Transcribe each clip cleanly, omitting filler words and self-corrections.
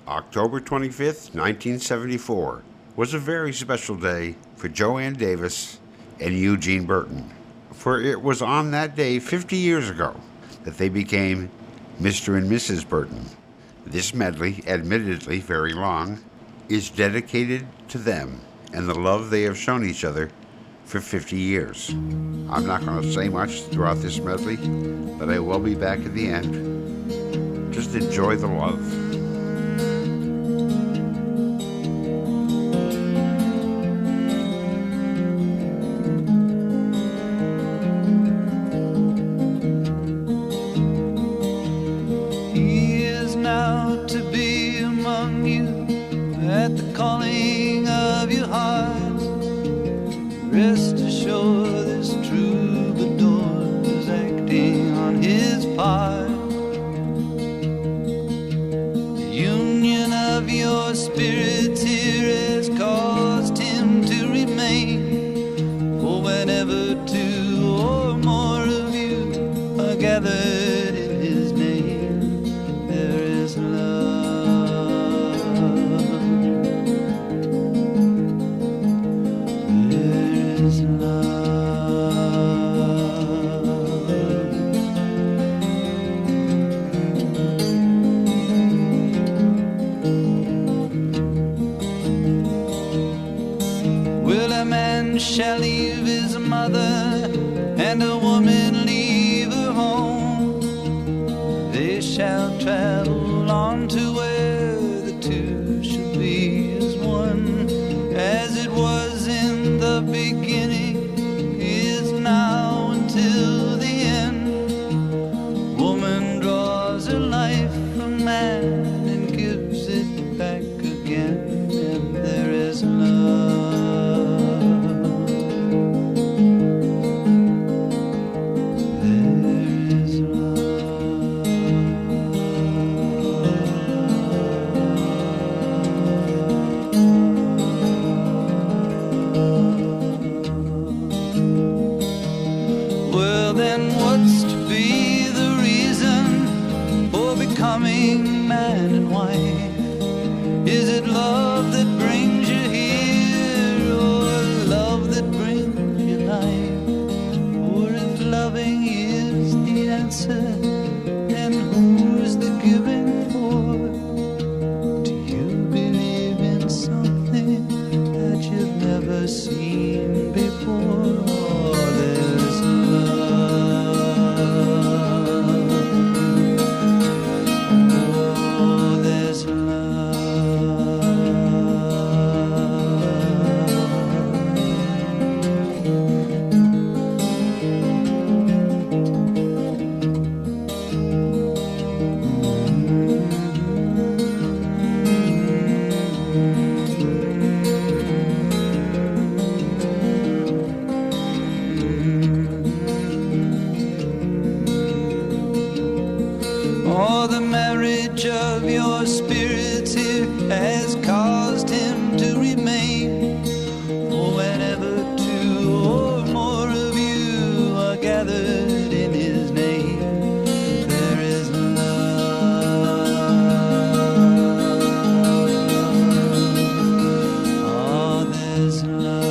October 25th, 1974, was a very special day for Joanne Davis and Eugene Burton, for it was on that day 50 years ago that they became Mr. and Mrs. Burton. This medley, admittedly very long, is dedicated to them and the love they have shown each other for 50 years. I'm not going to say much throughout this medley, but I will be back at the end. Just enjoy the love. Rest assured this troubadour was acting on his part. The union of your spirits here has caused him to remain. For whenever two or more of you are gathered in his name, there is love. Shall leave his mother and a woman leave her home. They shall travel on to where the two shall be as one. As it was in the beginning, is now until the end. Woman draws her life from man and gives it back again, and there is love. Man and wife, is it love that brings you here, or love that brings you life? Or if loving is the answer, then who's the giving for? Do you believe in something that you've never seen before? Oh, there's love. Of your spirits here has caused him to remain. For whenever two or more of you are gathered in his name, there is love. Oh, there's love.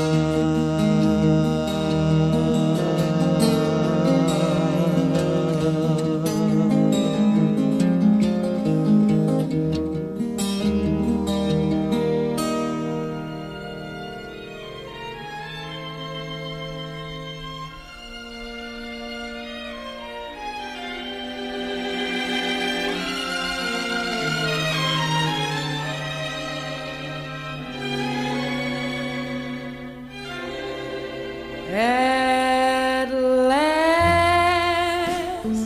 At last,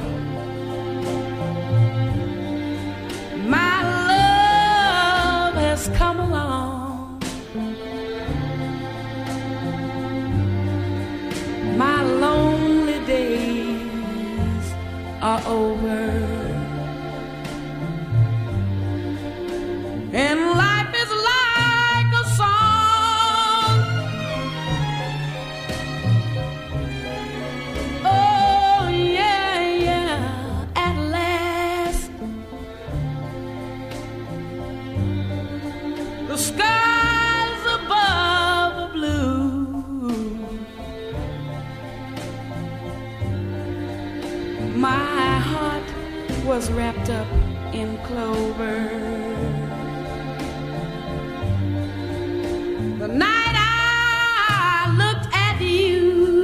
my love has come along. My lonely days are over, and life is like a song. Oh yeah, yeah. At last, the skies above are blue. My heart was wrapped up in clover. The night I looked at you,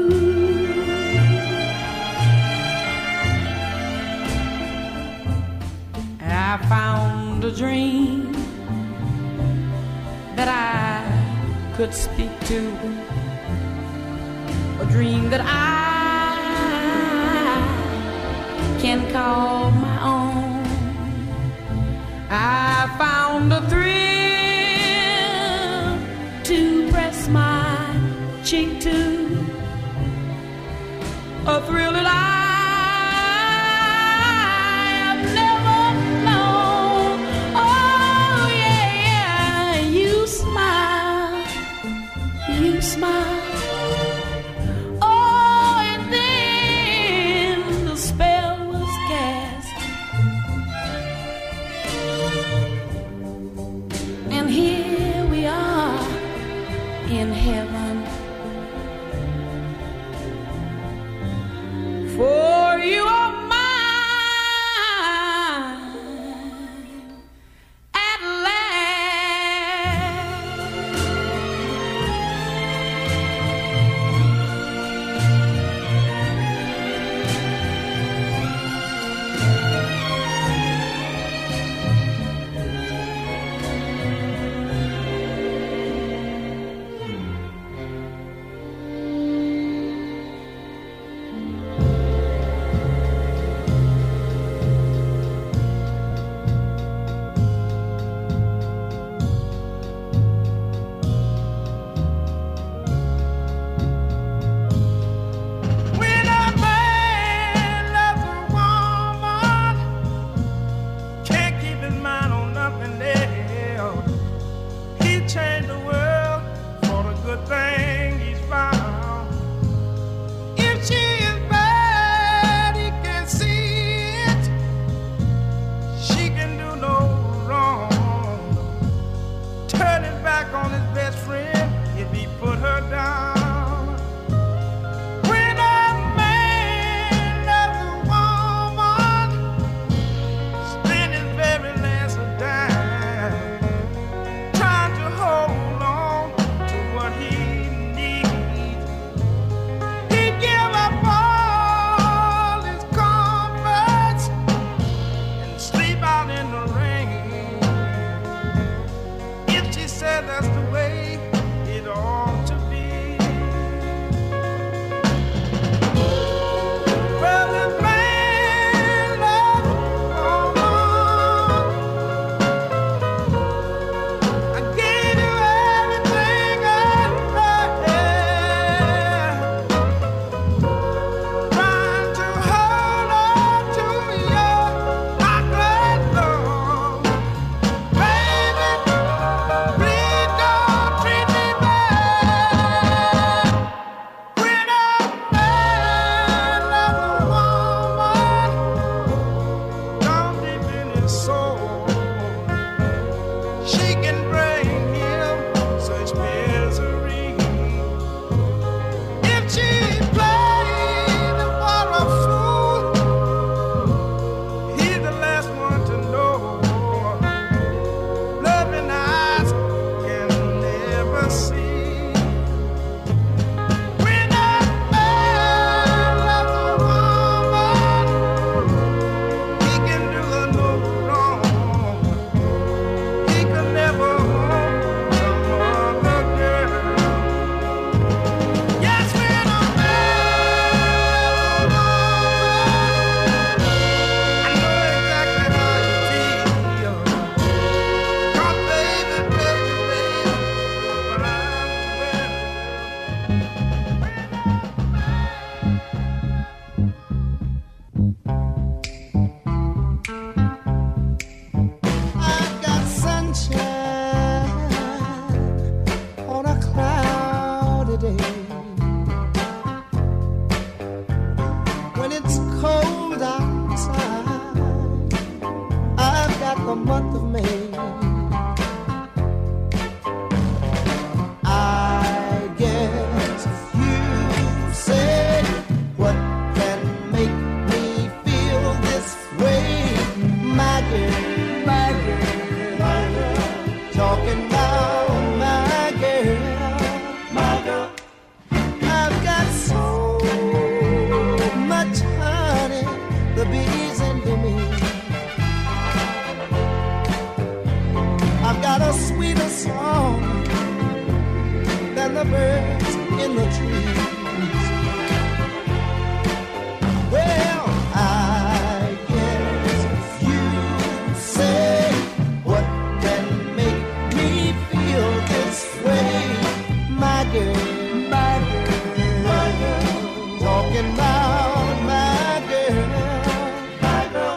I found a dream that I could speak to, a dream that I can call my own. I found a thrill to press my cheek to, a thrill that I have never known. Oh yeah, yeah, you smile, you smile. Oh, and then the spell was cast, and here we are in heaven. For you are mine at last. When a man loves a woman, can't keep his mind on nothing else. He changed the world for the good thing he's found. If she is bad, he can see it. She can do no wrong. Turn his back on his best friend if he put her down. When a man loves a woman, spend his very last dime trying to hold on to what he needs. He give up all his comforts and sleep out in the rain. If she said that's the way it ought to be. Well, this man loves a woman. I gave you everything I had, trying to hold on to your heartless love. Baby, please don't sweeter song than the birds in the trees. Well, I guess you say what can make me feel this way, my girl, my girl, my girl, talking about my girl, my girl.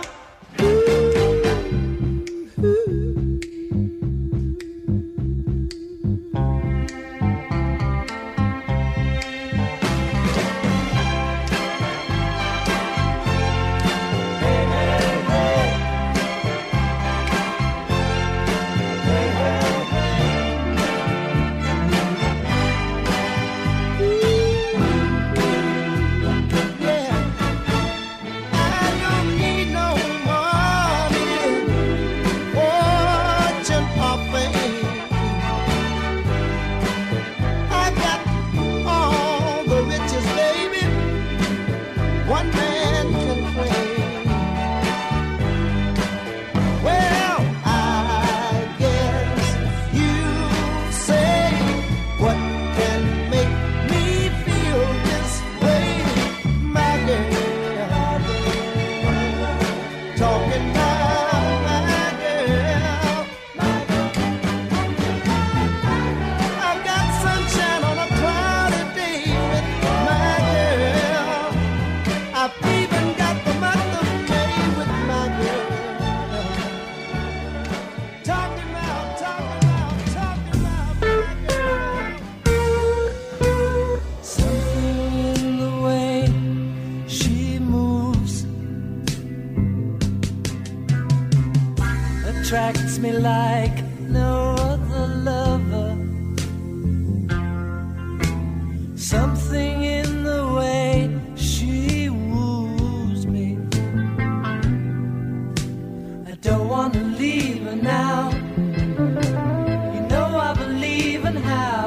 Attracts me like no other lover. Something in the way she woos me. I don't want to leave her now. You know I believe in how.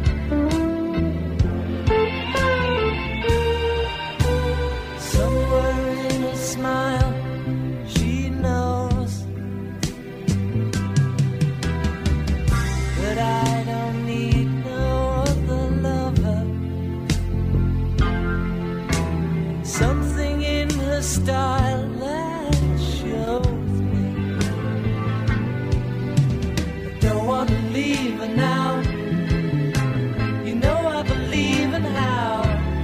Somewhere in a smile she knows that I don't need no other lover. Something in her style that shows me I don't want to leave her now. You know I believe in how.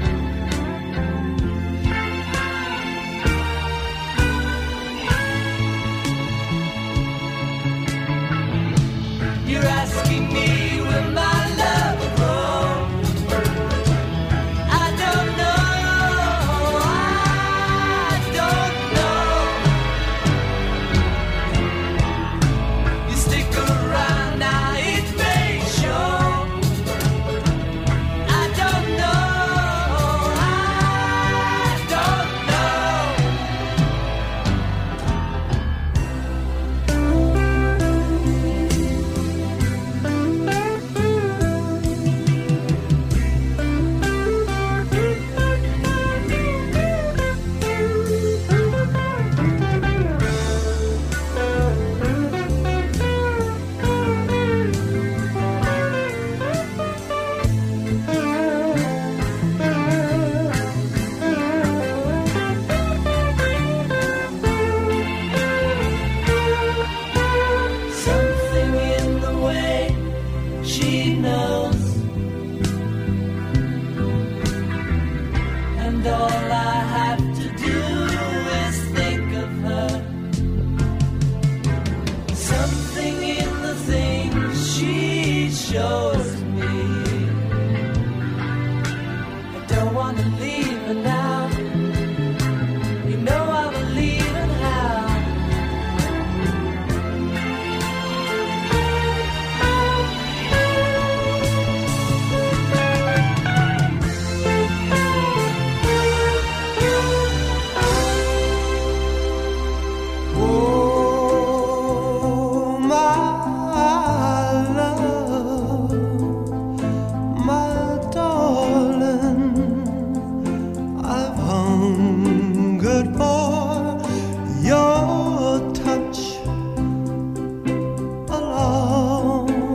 You're asking me will my love grow? I don't know, I don't know. You stick around now, it may show. I don't know, I don't something in the way she knows, and all I have to do is think of her. Something in the things she shows me. I don't want to leave her now. You know I believe in how. Oh, my love, my darling, I've hungered for your touch a long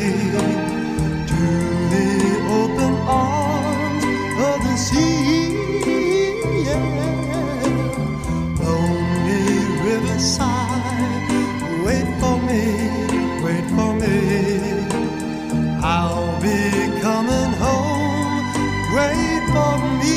to the open arms of the sea. Yeah. Lonely riverside, wait for me, wait for me. I'll be coming home, wait for me.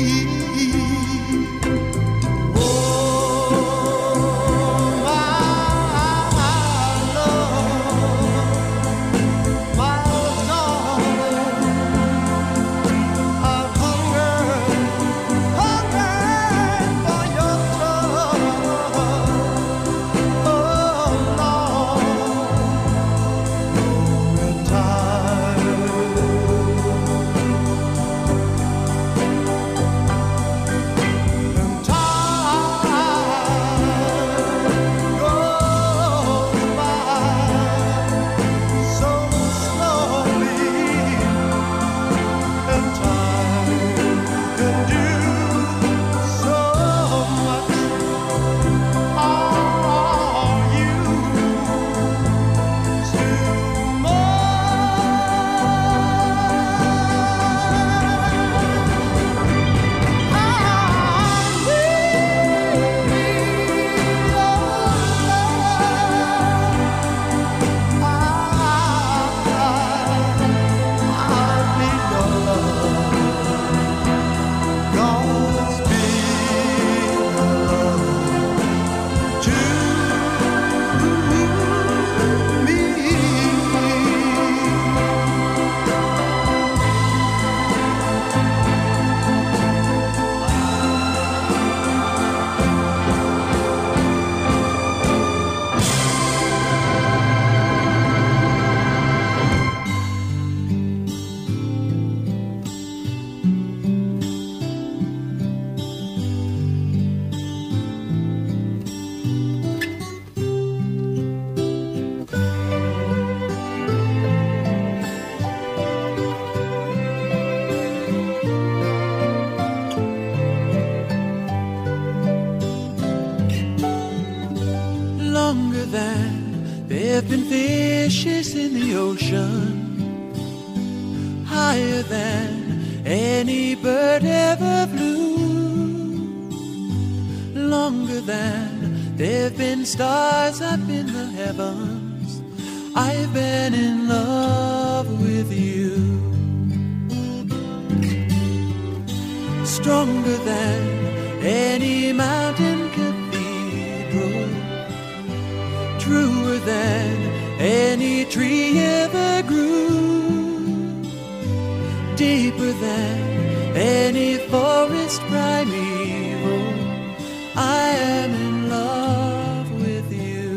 There've been fishes in the ocean, higher than any bird ever flew, longer than there've been stars up in the heavens. I've been in love with you, stronger than any mountain cathedral, truer than any tree ever grew, deeper than any forest primeval. I am in love with you.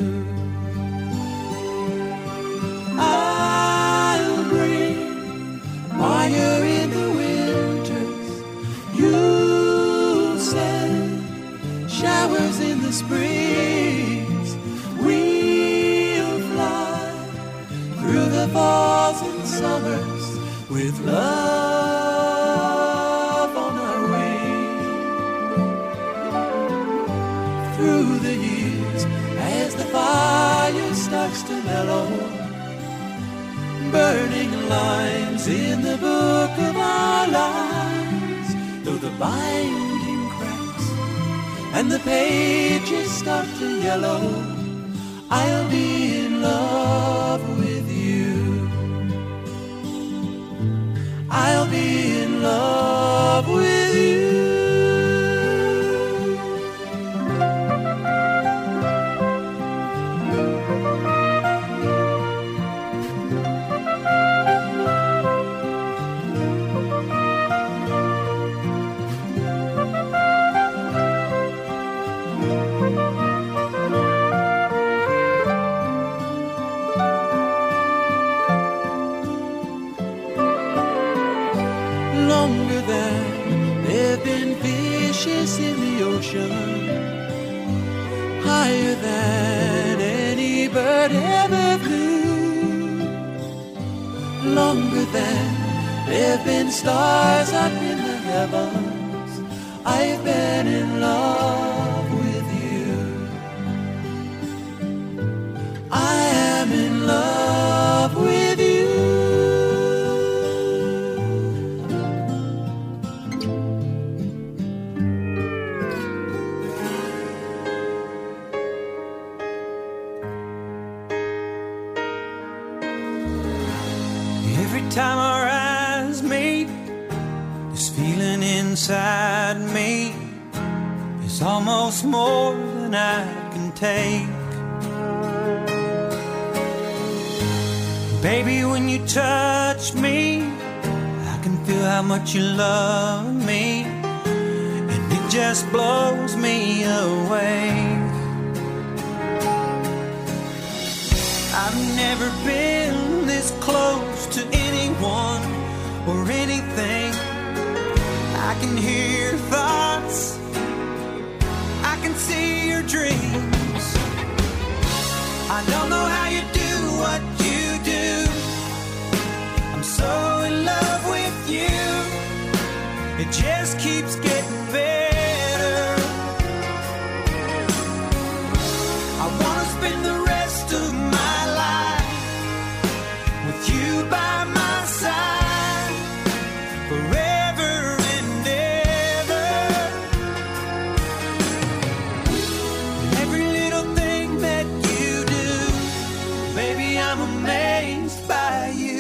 I'll bring fire in the winters, you'll send showers in the springs. We'll fly through the falls and summers with love on our wings. Through the years, as the fire starts to mellow, burning lines in the book of our lives, though the binding cracks and the pages start to yellow, I'll be in love with you. I'll be in love with you. Longer than there've been fishes in the ocean, higher than any bird ever flew, longer than there've been stars up in the heavens. I've been in love with you. I am in love with you. Every time our eyes meet, this feeling inside me is almost more than I can take. Baby, when you touch me, I can feel how much you love me, and it just blows me away. I've never been this close to anyone or anything. I can hear your thoughts, I can see your dreams. I don't know how you do what you do. I'm so in love with you. It just keeps getting better. I wanna spend the rest of my life with you by my side forever and ever. Every little thing that you do, baby, I'm amazed by you.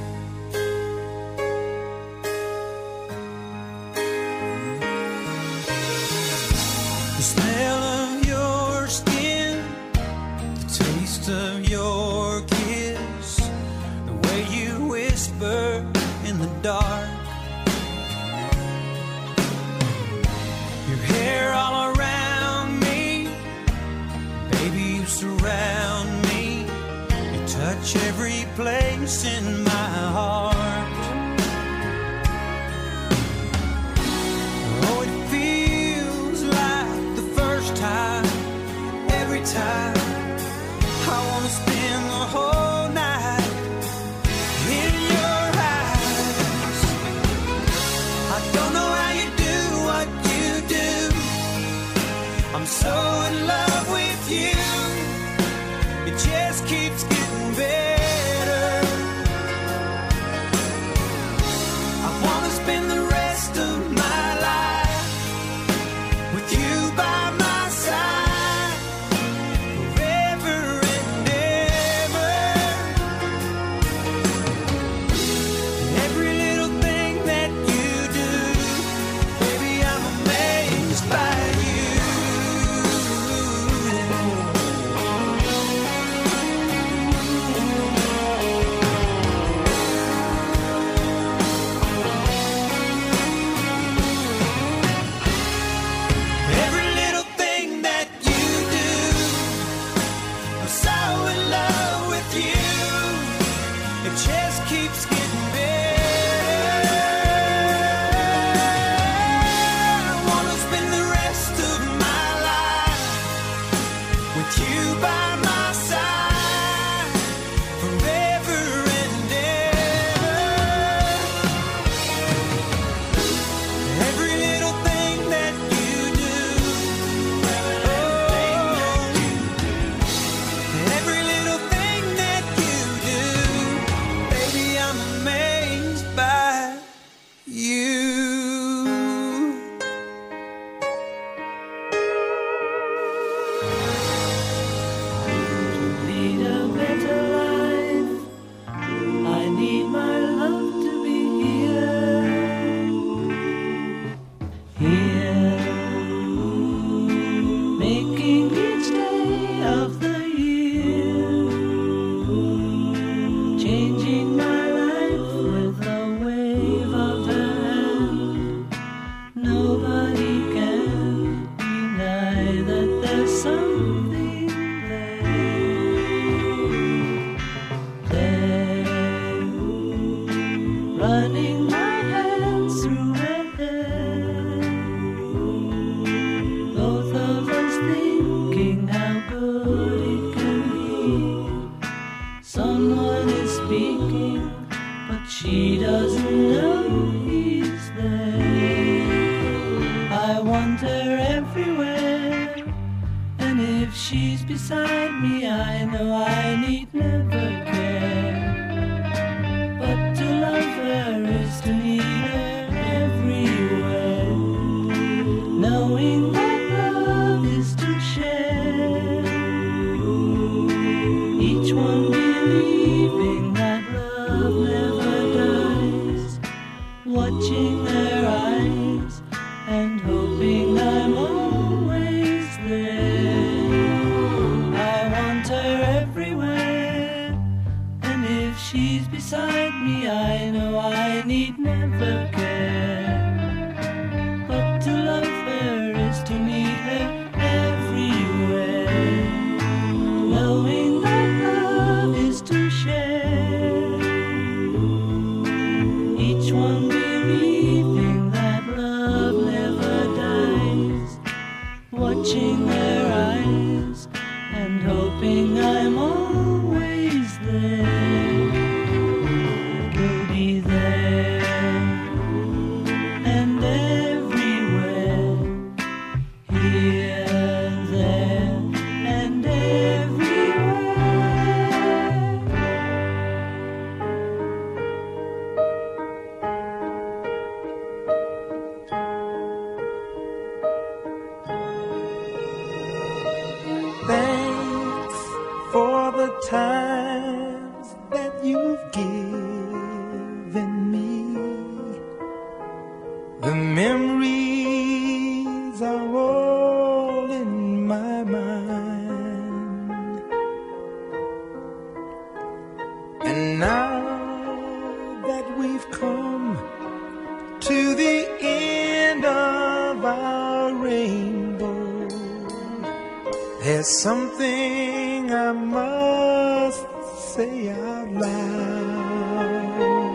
The smell of your skin, the taste of your kiss, the way you whisper in the dark, your hair all around me, baby, you surround me, you touch every place in my heart. Oh, it feels like the first time, every time. I wanna spend the whole night in your eyes. I don't know how you do what you do. I'm so in love with you. It just keeps getting better. I wanna spend the rest of my life with you by my side forever and ever. Every little thing that you do, baby, I'm amazed by you. Every little thing that you do, I'm so in love with you. It just keeps getting better. I wanna spend the rest of my life with you by my side forever and ever. Every little thing that you do, every little thing that you do, baby, I'm amazed by you. Lead a better life. I need my love to be here, making each day of the year, changing my life with a wave of the hand. Nobody can deny that there's something there, running my hands through her hair. Both of us thinking how good it can be. Someone is speaking, but she doesn't know he's there. I wander everywhere, and if she's beside me, I know I need never care. But to love her is to need her everywhere, knowing that love is to share. Each one believing that love never she's beside me, I know I need never care. But to love her is to meet her everywhere. Knowing that love is to share. Each one believing that love never dies. Watching their eyes and hoping I'm always there. We'll be there and everywhere. Here, there, and everywhere. Thanks for the times that you've given me. The memories are all in my mind. And now that we've come to the end of our rainbow, there's something I must say out loud.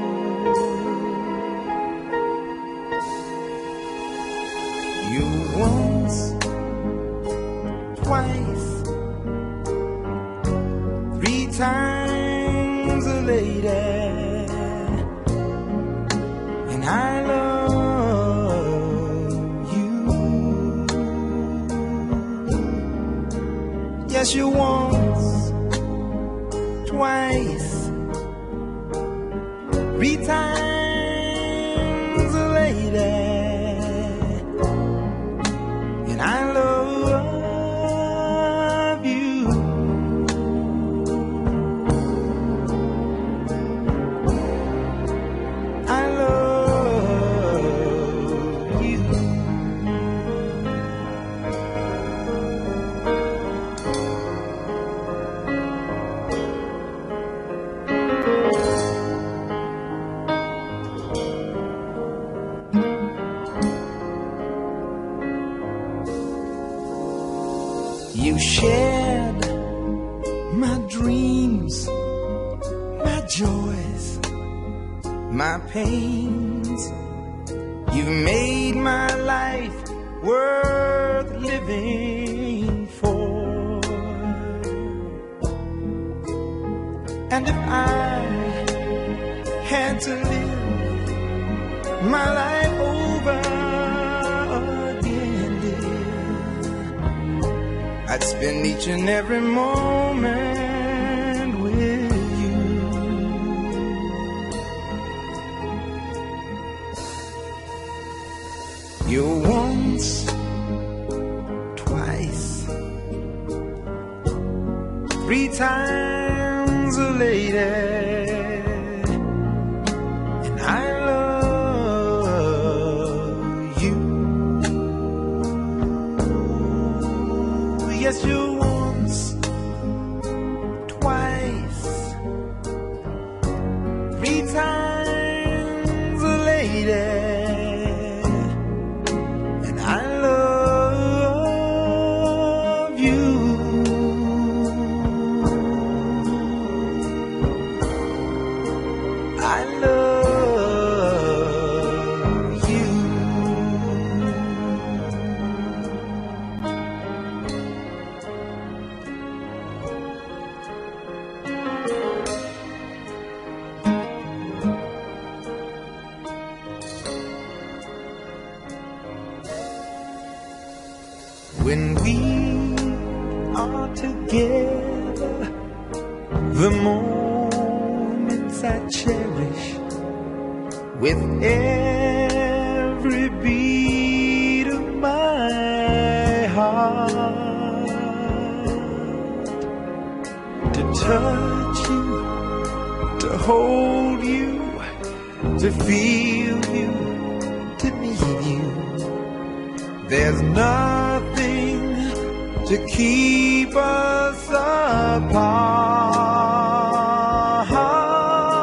You once, twice, 3 times a lady, and I love you. Yes, you once, twice, 3 times a lady, and I love you. I love you. You shared my dreams, my joys, my pains. You've made my life worth living for. And if I had to live my life over again, I'd spend each and every moment with you. You're once, twice, 3 times a lady, and I love you. Yes, you once, twice, 3 times a lady, and I love you. I love you. When we are together, the moments I cherish with every beat of my heart. To touch you, to hold you, to feel you, to need you. There's nothing to keep us apart.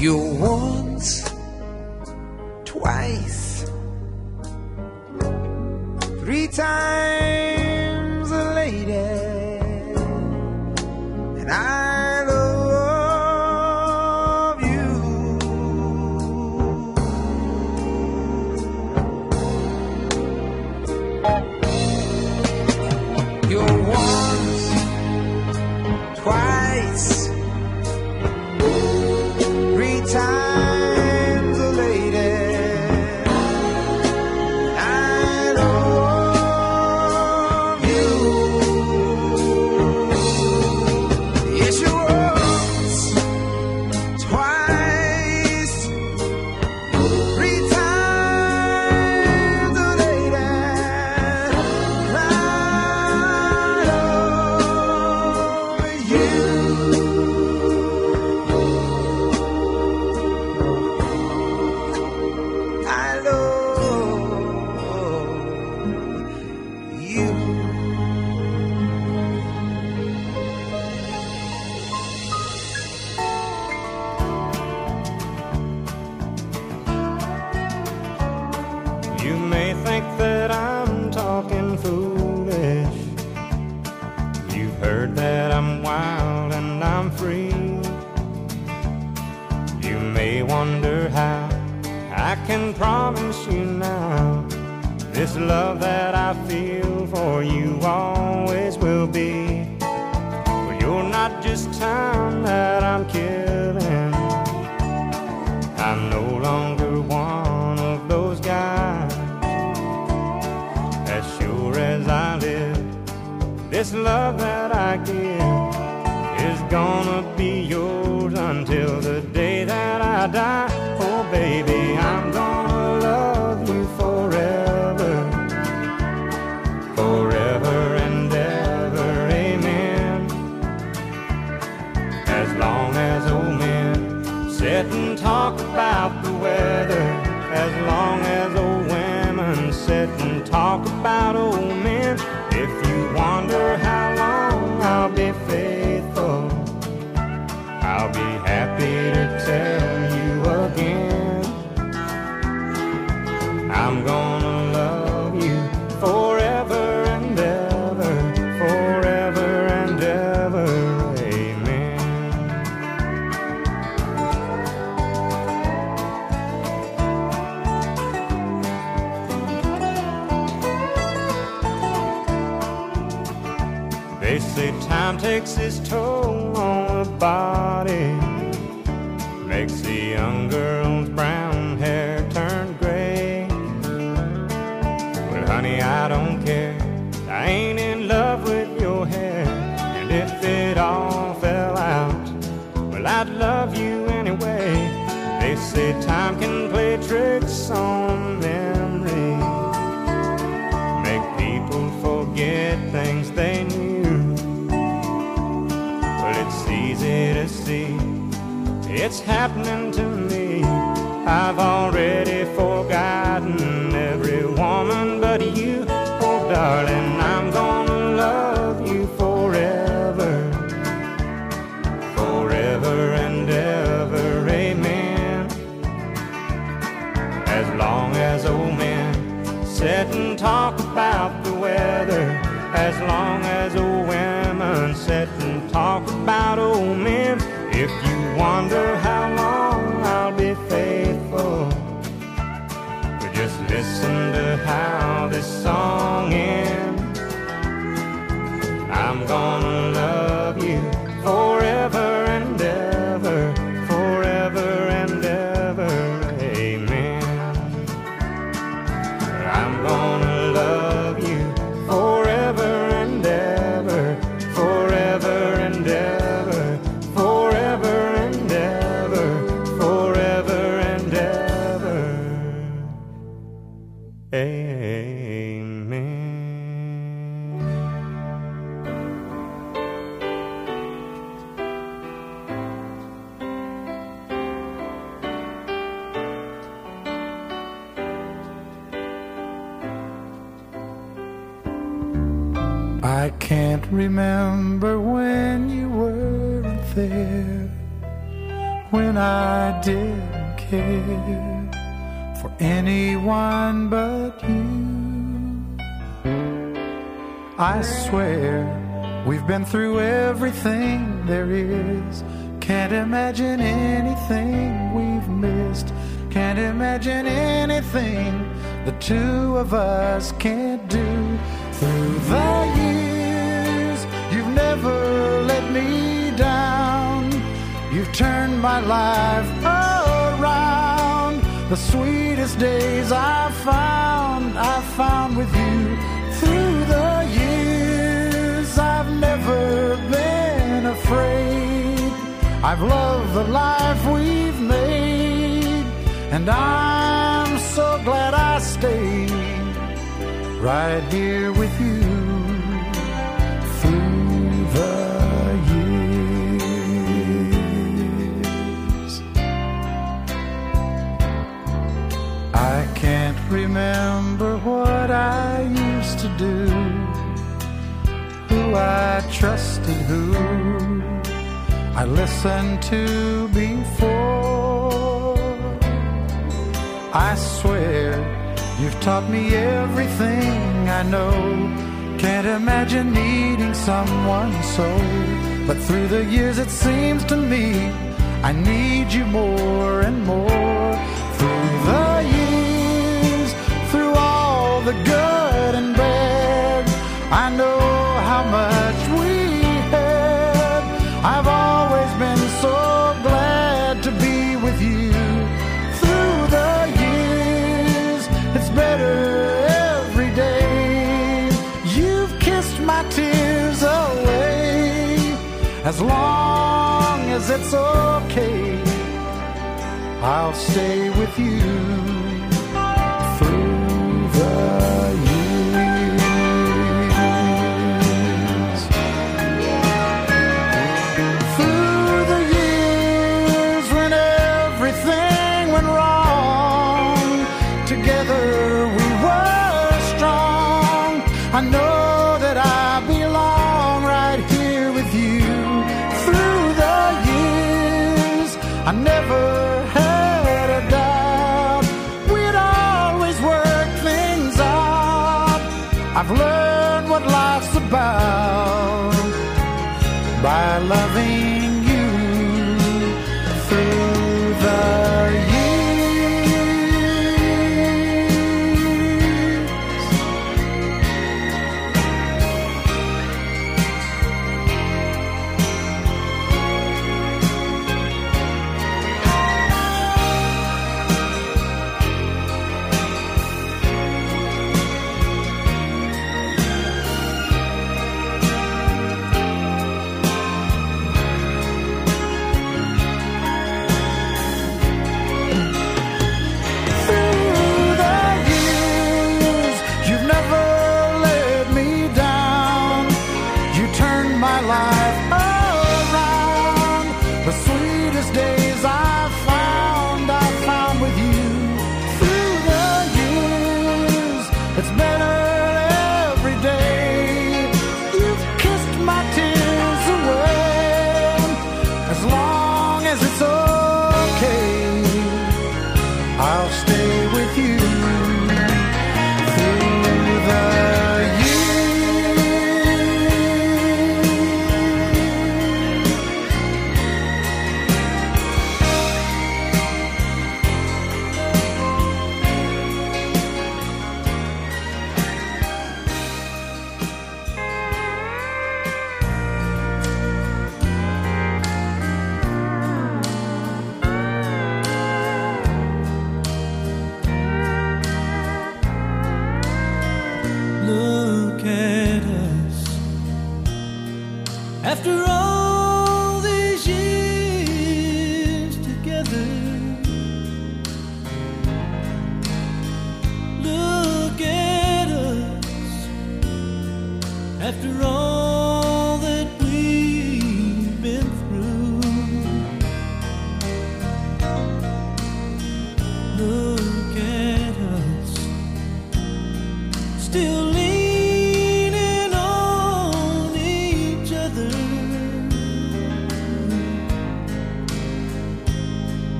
You're once, twice, three times a lady, and I love you. You're once, twice, three times a lady. I love you. Yes, you once, twice, three times a lady. I love you. I love you. You may think that I'm talking foolish. You've heard that I'm wild and I'm free. You may wonder how I can promise you now this love that I feel for you always will be. Well, you're not just time that I'm killing. I'm no longer one of those guys. As sure as I live, this love that I give is gonna be yours until the day that I die. Oh baby, I'm gonna love you forever, forever and ever, amen. As long as old men sit and talk about the weather, as long as old women sit and talk about old men. If you wonder how long I'll be faithful, I'll be happy to tell you again. I'm gonna love you forever and ever, forever and ever, amen. They say time takes its toll on the body, makes the young girl's brown hair turn gray. Well, honey, I don't care. I ain't in love with your hair. And if it all fell out, well, I'd love you anyway. They say time can play tricks on memory, make people forget things they knew. Well, it's easy to see it's happening to me. I've already forgotten every woman but you. Oh, darling, I'm gonna love you forever, forever and ever, amen. As long as old men sit and talk about the weather, as long as old women sit and talk about old men. If you wonder how long I'll be faithful, but just listen to how this song ends. I'm gonna love you forever and ever, forever and ever, amen. I'm gonna love you forever and ever, forever and ever, forever and ever, forever and ever, amen. I can't remember when you weren't there, when I didn't care for anyone but you. I swear we've been through everything there is. Can't imagine anything we've missed. Can't imagine anything the two of us can't do. Through the years, you've never let me down. You've turned my life around. The sweetest days I found with you. Through the years, I've never been afraid. I've loved the life we've made, and I'm so glad I stayed right here with you through the years. I can't remember what I used to do, who I trusted, who I listened to before. I swear you've taught me everything I know. Can't imagine needing someone so. But through the years it seems to me I need you more and more. Through the years, through all the good and bad, I know how much we had. I've always been so glad to be with you. Through the years, it's better every day. You've kissed my tears away. As long as it's okay, I'll stay with you through the years. Through the years when everything went wrong, together we were strong. I know that I belong right here with you. Through the years, I never had a doubt we'd always work things out. I've learned what life's about by loving you through the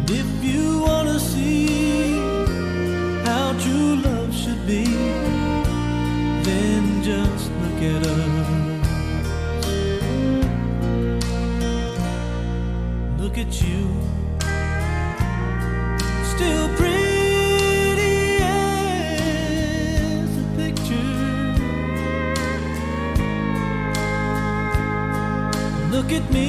If you want to see how true love should be, then just look at us. Look at you, still pretty as a picture. Look at me,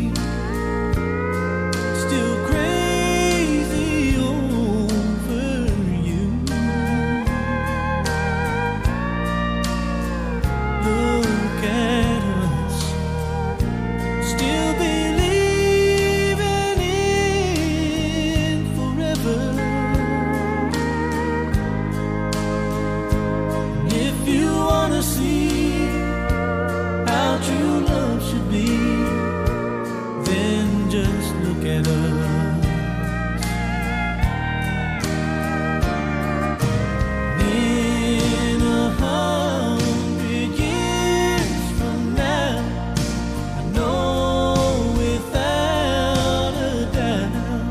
still crazy over you. Look at us, still believing in forever. And if you want to see how true love should be, then just look at us. In 100 years from now, I know without a doubt,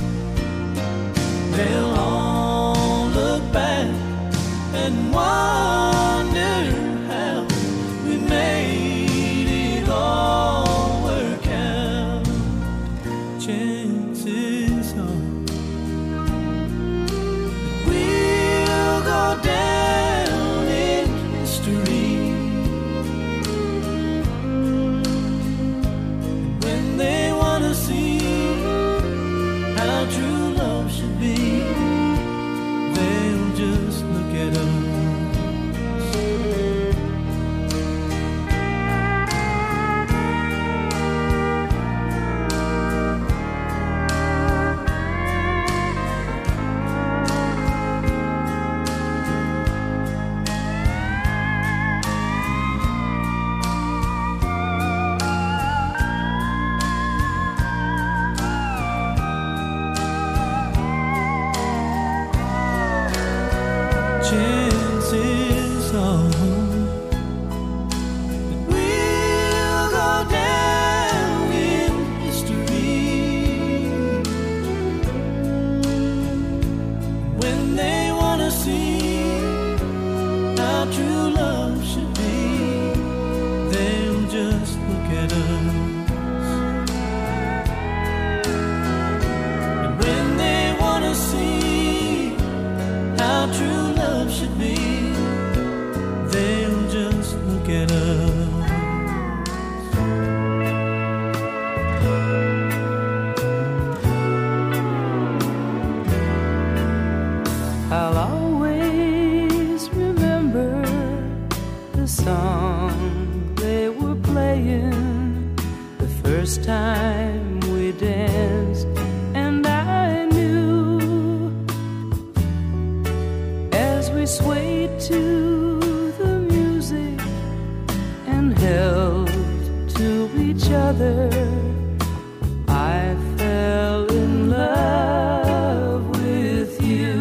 they'll all look back and wonder how we made it all work out. Chances are that we'll go down in history. And when they want to see how true love should be, they'll just look at us. Chances are that we'll go down in history. When they want to see how true love should be, they'll just look at us. And when they want to see how true love should be, they'll just look at us. I'll always remember the song they were playing the first time we danced, and I knew as we swayed to the music and held to each other, I fell in love with you.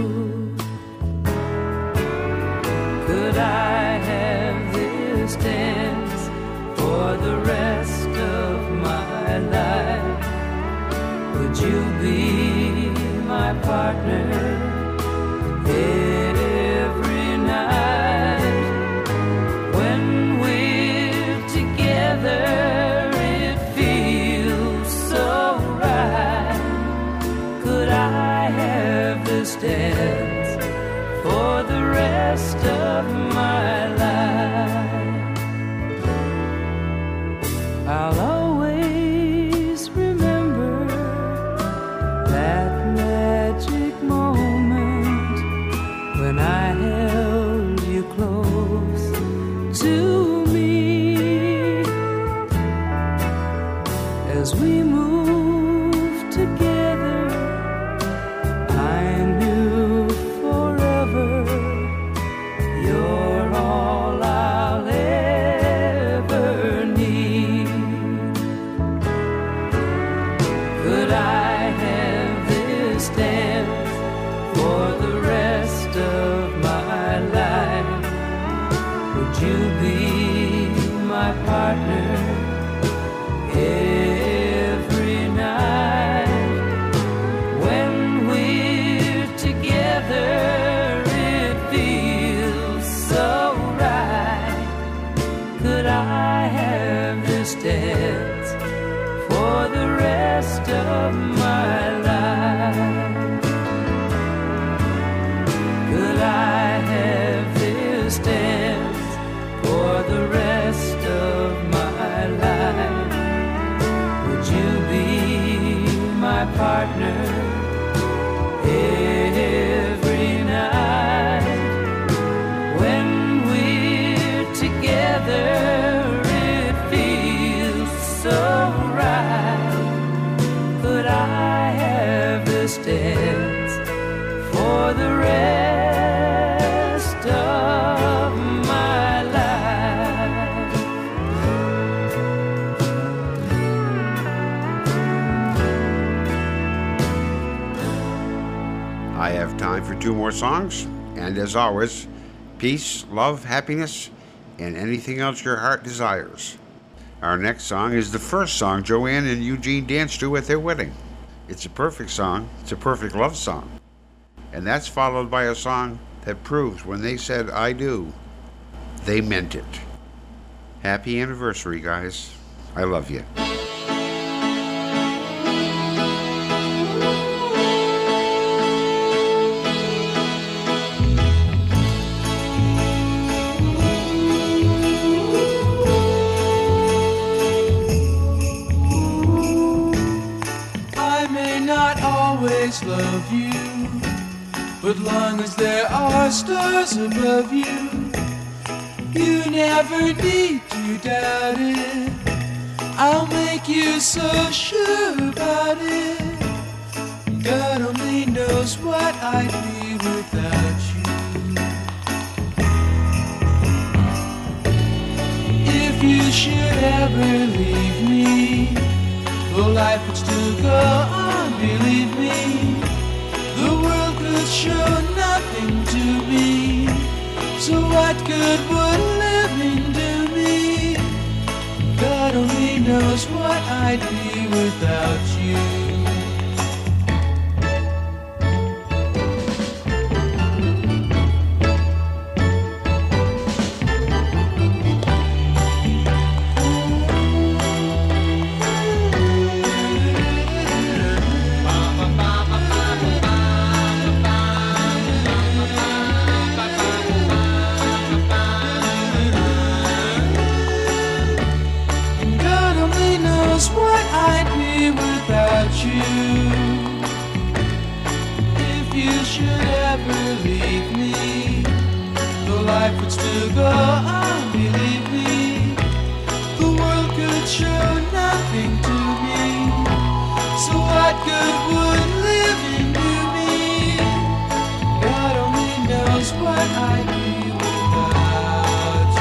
Could I have this dance for the rest of my life? Would you be my partner every night? When we're together, it feels so right. Could I have this dance for the rest of my life? I'll always remember that magic moment when I held you close to me. As we moved together, I knew forever you're all I'll ever need. Could I have this dance for the rest of my life? Would you be my partner every night? rest of my life. Could I have this dance for the rest of my life? Would you be my partner every night? When we're together, it feels so right. Could I have this dance for the rest of my life? I have time for 2 more songs, and as always, peace, love, happiness, and anything else your heart desires. Our next song is the first song Joanne and Eugene danced to at their wedding. It's a perfect song. It's a perfect love song. And that's followed by a song that proves when they said, I do, they meant it. Happy anniversary, guys. I love you. I may not always love you, but long as there are stars above you, you never need to doubt it. I'll make you so sure about it. God only knows what I'd be without you. If you should ever leave me, well, life would still go on, believe me. The world could show nothing to me, so what good would living do me? God only knows what I'd be without you. What I'd be without you. If you should ever leave me, the life would still go on, believe me. The world could show nothing to me, so what good would living do me? God only knows what I'd be without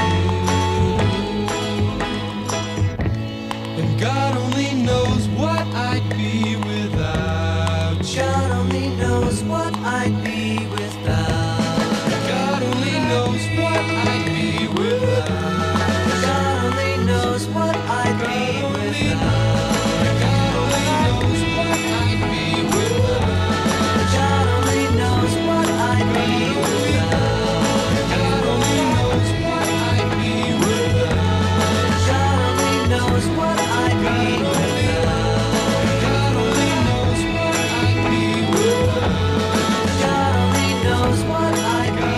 you. And God only knows what I'd be without you. God only knows what I'd be without. God only knows what I'd be without. God only knows what I'd be without. God only knows what I'd be without. God only knows what I'd be without. God only knows what I'd be without. God only knows what I'd be without. God only knows what I'd be without. God only knows what I'd be without.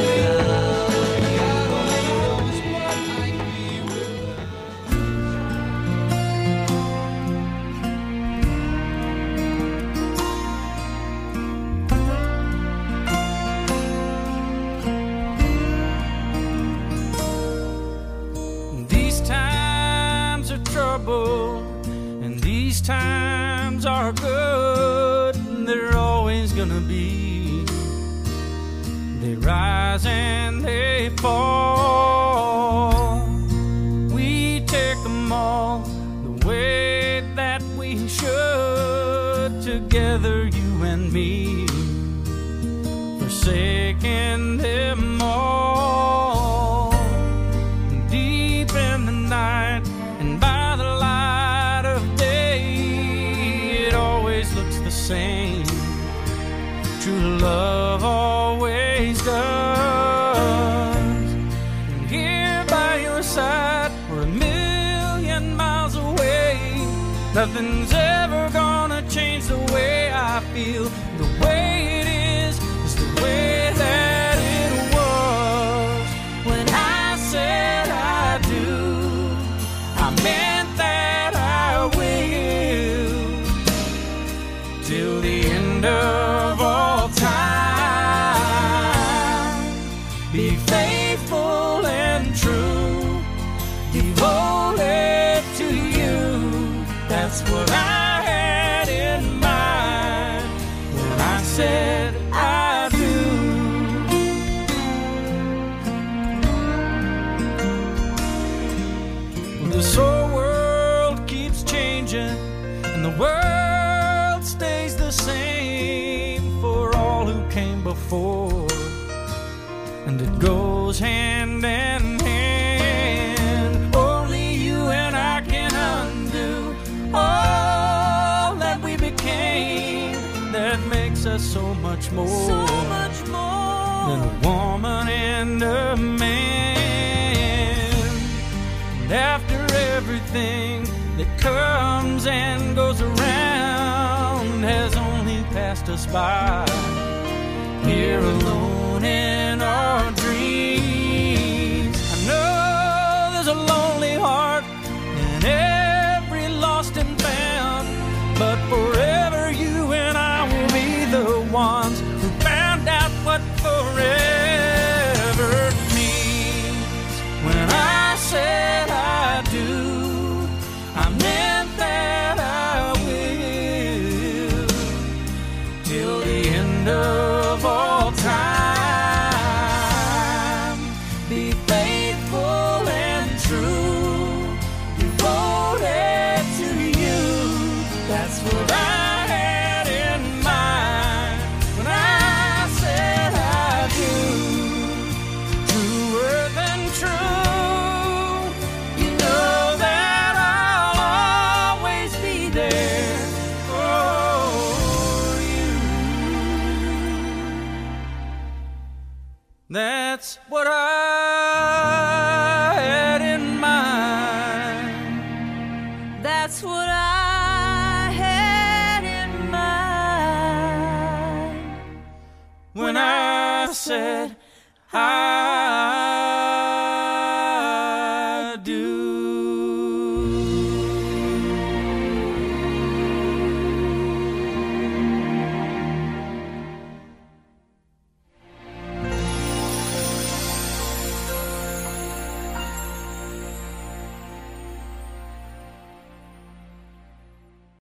God only knows what I'd be without. These times are trouble, and these times are good, and they're always gonna be. They rise and they fall. We take them all the way that we should, together, you and me, forsaking them all. Deep in the night and by the light of day, it always looks the same. True love always does. And here by your side, we're a million miles away. Nothing's ever gone you. The way it is the way that it was. When I said I do, I meant that I will. Till the end of all time, be faithful and true, devoted to you. That's what I had in mind when I said I do. This whole world keeps changing, and the world stays the same for all who came before. And it goes hand in hand. Only you and I can undo all that we became. That makes us so much more than a woman and a man. And after everything that comes and goes around has only passed us by, here alone in our dreams. I know there's a lonely heart in every lost and found, but forever you and I will be the ones who found out what forever means. When I said I do, I meant that I will. Till the end of all time, be faithful and true, devoted to you. That's what I had in mind when I said I do. Truer than true, you know that I'll always be there for you. That's what I had in mind. That's what I had in mind when I said I